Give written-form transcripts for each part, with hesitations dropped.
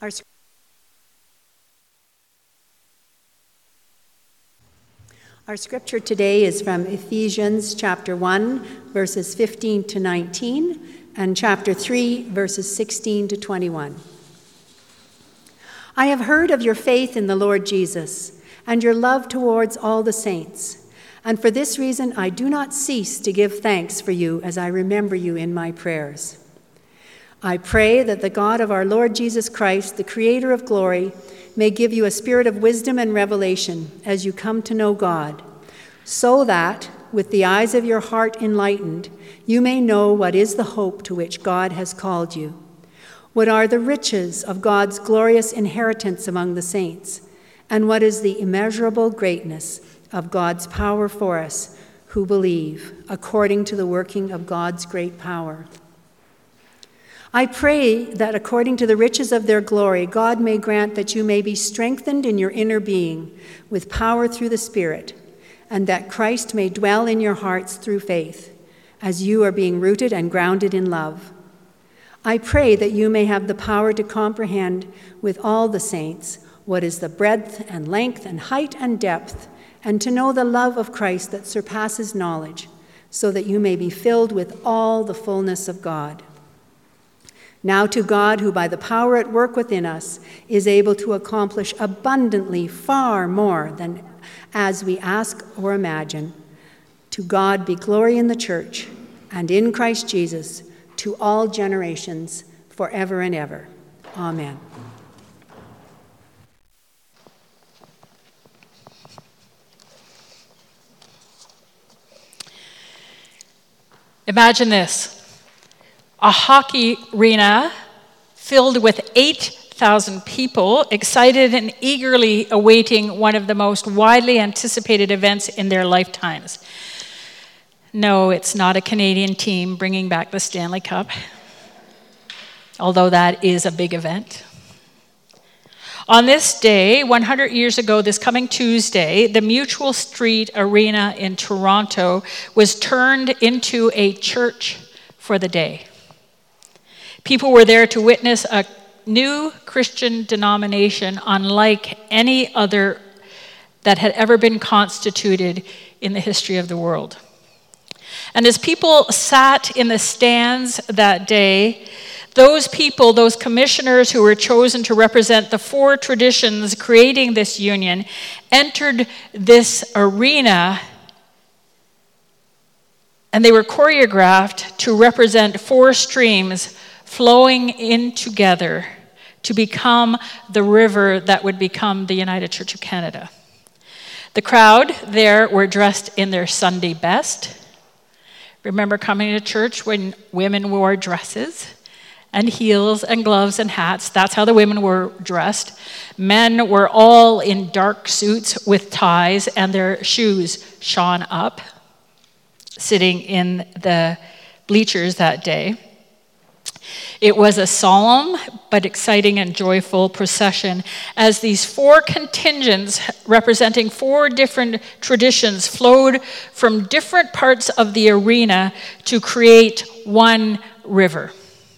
Our scripture today is from Ephesians chapter 1, verses 15 to 19, and chapter 3, verses 16 to 21. I have heard of your faith in the Lord Jesus and your love towards all the saints, and for this reason I do not cease to give thanks for you as I remember you in my prayers. I pray that the God of our Lord Jesus Christ, the Creator of glory, may give you a spirit of wisdom and revelation as you come to know God, so that, with the eyes of your heart enlightened, you may know what is the hope to which God has called you, what are the riches of God's glorious inheritance among the saints, and what is the immeasurable greatness of God's power for us who believe, according to the working of God's great power. I pray that according to the riches of their glory, God may grant that you may be strengthened in your inner being with power through the Spirit, and that Christ may dwell in your hearts through faith, as you are being rooted and grounded in love. I pray that you may have the power to comprehend with all the saints what is the breadth and length and height and depth, and to know the love of Christ that surpasses knowledge, so that you may be filled with all the fullness of God. Now to God, who by the power at work within us is able to accomplish abundantly far more than as we ask or imagine, to God be glory in the church and in Christ Jesus to all generations forever and ever. Amen. Imagine this. A hockey arena filled with 8,000 people, excited and eagerly awaiting one of the most widely anticipated events in their lifetimes. No, it's not a Canadian team bringing back the Stanley Cup, although that is a big event. On this day, 100 years ago, this coming Tuesday, the Mutual Street Arena in Toronto was turned into a church for the day. People were there to witness a new Christian denomination unlike any other that had ever been constituted in the history of the world. And as people sat in the stands that day, those people, those commissioners who were chosen to represent the four traditions creating this union, entered this arena, and they were choreographed to represent four streams flowing in together to become the river that would become the United Church of Canada. The crowd there were dressed in their Sunday best. Remember coming to church when women wore dresses and heels and gloves and hats? That's how the women were dressed. Men were all in dark suits with ties, and their shoes shone up, sitting in the bleachers that day. It was a solemn but exciting and joyful procession as these four contingents representing four different traditions flowed from different parts of the arena to create one river.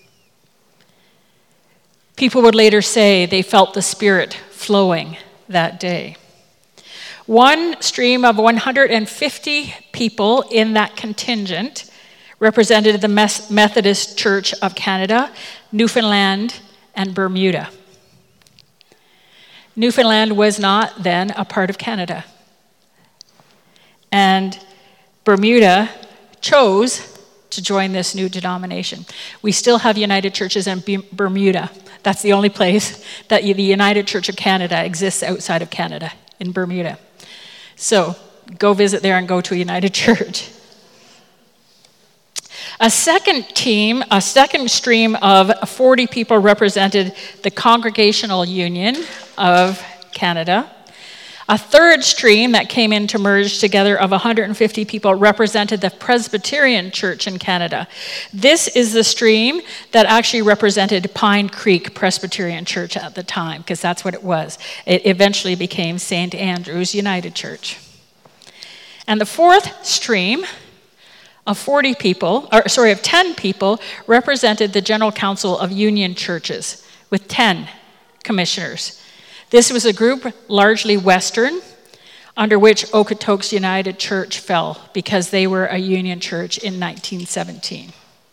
People would later say they felt the Spirit flowing that day. One stream of 150 people in that contingent represented the Methodist Church of Canada, Newfoundland, and Bermuda. Newfoundland was not then a part of Canada. And Bermuda chose to join this new denomination. We still have United Churches in Bermuda. That's the only place that the United Church of Canada exists outside of Canada, in Bermuda. So go visit there and go to a United Church. A second stream of 40 people represented the Congregational Union of Canada. A third stream that came in to merge together of 150 people represented the Presbyterian Church in Canada. This is the stream that actually represented Pine Creek Presbyterian Church at the time, because that's what it was. It eventually became St. Andrew's United Church. And the fourth stream of 10 people represented the General Council of Union Churches, with 10 commissioners. This was a group largely Western, under which Okotoks United Church fell because they were a union church in 1917.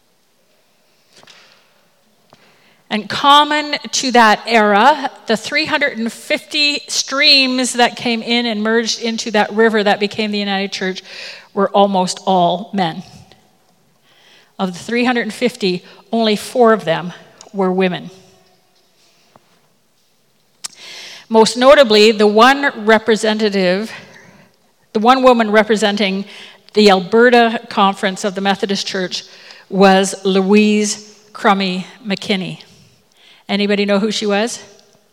And common to that era, the 350 streams that came in and merged into that river that became the United Church were almost all men. Of the 350, only 4 of them were women. Most notably, the one woman representing the Alberta Conference of the Methodist Church was Louise Crummy McKinney. Anybody know who she was?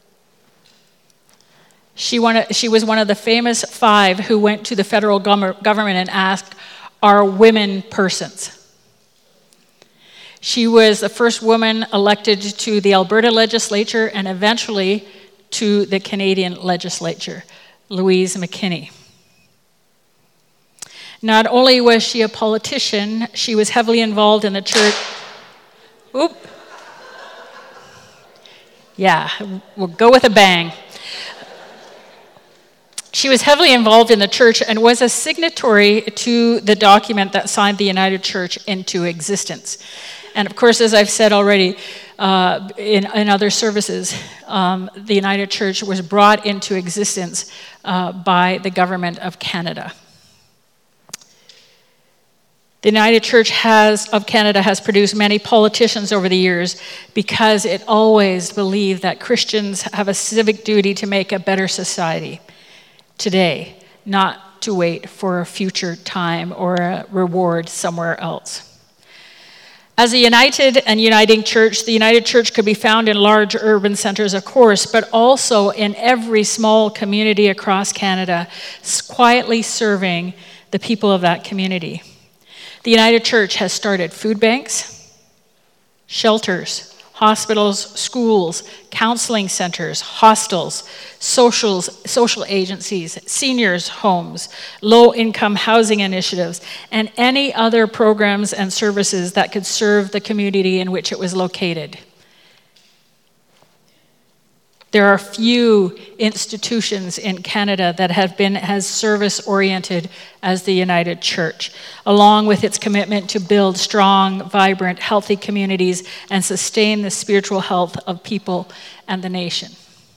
She was one of the famous 5 who went to the federal government and asked, "Are women persons?" She was the first woman elected to the Alberta legislature and eventually to the Canadian legislature, Louise McKinney. Not only was she a politician, she was heavily involved in the church. Yeah, we'll go with a bang. She was heavily involved in the church and was a signatory to the document that signed the United Church into existence. And of course, as I've said already in other services, the United Church was brought into existence by the government of Canada. The United Church of Canada has produced many politicians over the years because it always believed that Christians have a civic duty to make a better society today, not to wait for a future time or a reward somewhere else. As a united and uniting church, the United Church could be found in large urban centers, of course, but also in every small community across Canada, quietly serving the people of that community. The United Church has started food banks, shelters, hospitals, schools, counseling centers, hostels, social agencies, seniors' homes, low-income housing initiatives, and any other programs and services that could serve the community in which it was located. There are few institutions in Canada that have been as service-oriented as the United Church, along with its commitment to build strong, vibrant, healthy communities and sustain the spiritual health of people and the nation.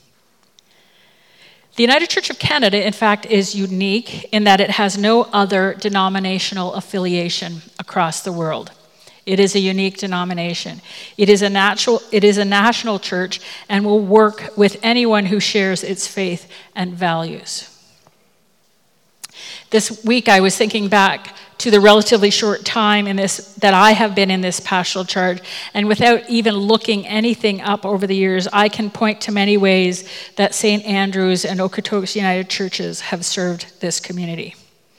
The United Church of Canada, in fact, is unique in that it has no other denominational affiliation across the world. It is a unique denomination. It is a national church and will work with anyone who shares its faith and values. This week I was thinking back to the relatively short time that I have been in this pastoral charge, and without even looking anything up over the years, I can point to many ways that St. Andrew's and Okotoks United Churches have served this community.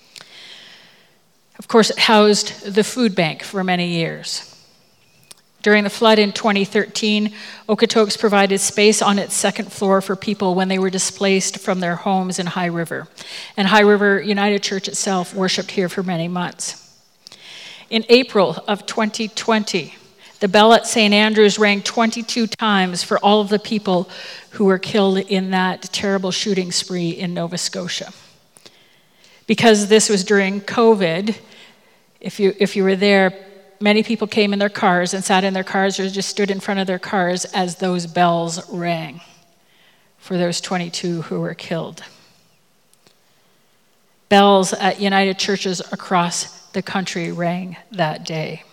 Of course, it housed the food bank for many years. During the flood in 2013, Okotoks provided space on its second floor for people when they were displaced from their homes in High River. And High River United Church itself worshiped here for many months. In April of 2020, the bell at St. Andrew's rang 22 times for all of the people who were killed in that terrible shooting spree in Nova Scotia. Because this was during COVID, if you were there, many people came in their cars and sat in their cars or just stood in front of their cars as those bells rang for those 22 who were killed. Bells at United Churches across the country rang that day.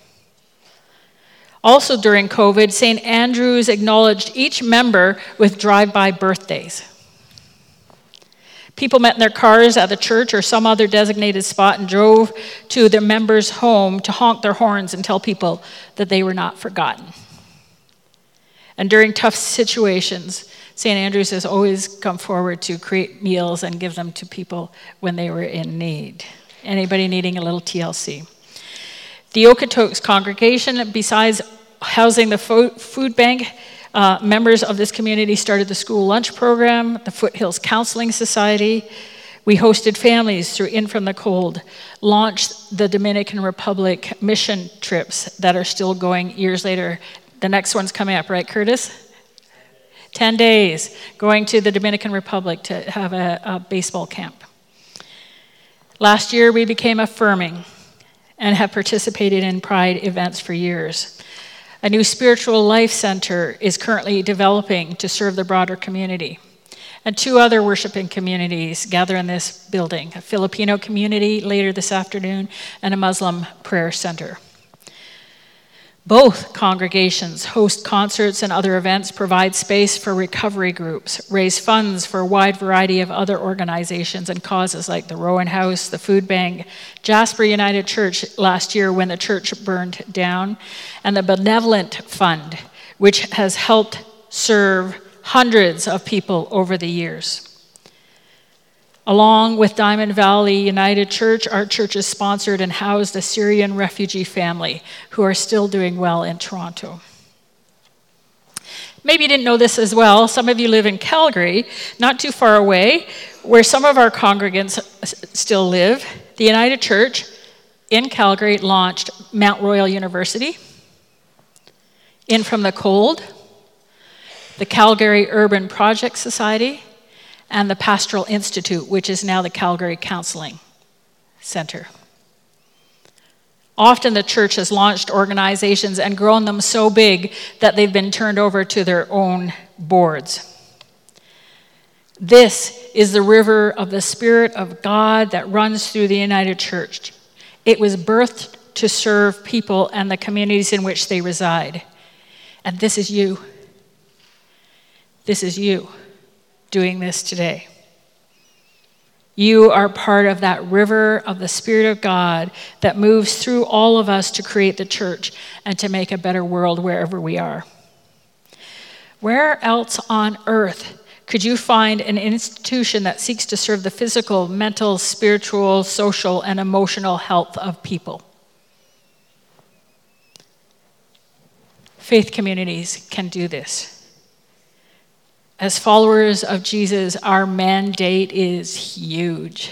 Also during COVID, St. Andrew's acknowledged each member with drive-by birthdays. People met in their cars at the church or some other designated spot and drove to their members' home to honk their horns and tell people that they were not forgotten. And during tough situations, St. Andrew's has always come forward to create meals and give them to people when they were in need. Anybody needing a little TLC? The Okotoks congregation, besides housing the food bank, members of this community started the school lunch program, the Foothills Counseling Society. We hosted families through In From the Cold, launched the Dominican Republic mission trips that are still going years later. The next one's coming up, right, Curtis? 10 days, going to the Dominican Republic to have a baseball camp. Last year, we became affirming and have participated in Pride events for years. A new spiritual life center is currently developing to serve the broader community. And 2 other worshiping communities gather in this building, a Filipino community later this afternoon and a Muslim prayer center. Both congregations host concerts and other events, provide space for recovery groups, raise funds for a wide variety of other organizations and causes like the Rowan House, the Food Bank, Jasper United Church last year when the church burned down, and the Benevolent Fund, which has helped serve hundreds of people over the years. Along with Diamond Valley United Church, our church has sponsored and housed a Syrian refugee family who are still doing well in Toronto. Maybe you didn't know this as well. Some of you live in Calgary, not too far away, where some of our congregants still live. The United Church in Calgary launched Mount Royal University, In From the Cold, the Calgary Urban Project Society, and the Pastoral Institute, which is now the Calgary Counseling Center. Often the church has launched organizations and grown them so big that they've been turned over to their own boards. This is the river of the Spirit of God that runs through the United Church. It was birthed to serve people and the communities in which they reside. And this is you. This is you doing this today. You are part of that river of the Spirit of God that moves through all of us to create the church and to make a better world wherever we are. Where else on earth could you find an institution that seeks to serve the physical, mental, spiritual, social, and emotional health of people? Faith communities can do this. As followers of Jesus, our mandate is huge.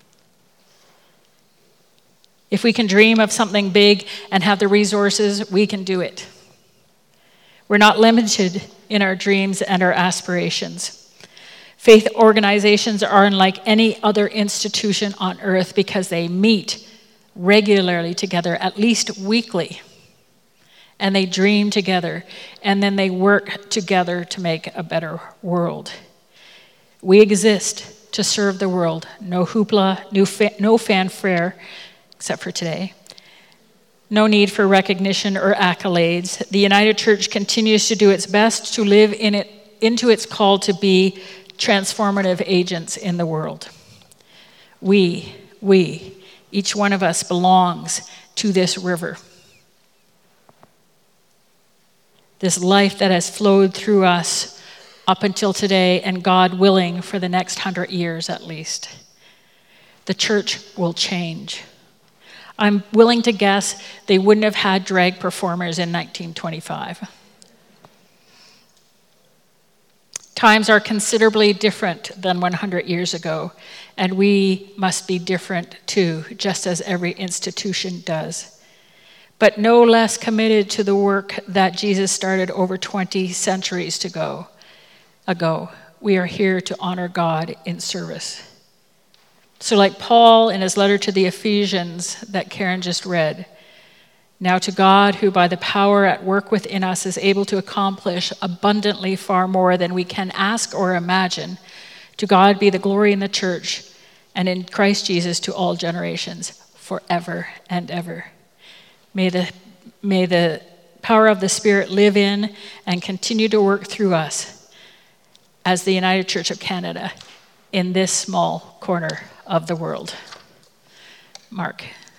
If we can dream of something big and have the resources, we can do it. We're not limited in our dreams and our aspirations. Faith organizations are unlike any other institution on earth because they meet regularly together, at least weekly. And they dream together, and then they work together to make a better world. We exist to serve the world. No hoopla, no fanfare, except for today. No need for recognition or accolades. The United Church continues to do its best to live into its call to be transformative agents in the world. We, each one of us belongs to this river. This life that has flowed through us up until today, and God willing, for the next 100 years at least. The church will change. I'm willing to guess they wouldn't have had drag performers in 1925. Times are considerably different than 100 years ago, and we must be different too, just as every institution does. But no less committed to the work that Jesus started over 20 centuries ago. We are here to honor God in service. So like Paul in his letter to the Ephesians that Karen just read, now to God who by the power at work within us is able to accomplish abundantly far more than we can ask or imagine, to God be the glory in the church and in Christ Jesus to all generations, forever and ever. May the power of the Spirit live in and continue to work through us as the United Church of Canada in this small corner of the world. Mark.